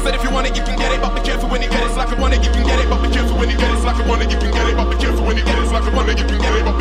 said if you want it, you can get it, but be careful when you get it. It's like I want it, you can get it, but be careful when you get it. It's like I want it, you can get it, but be careful when you get it. It's like I want it, you can get it, but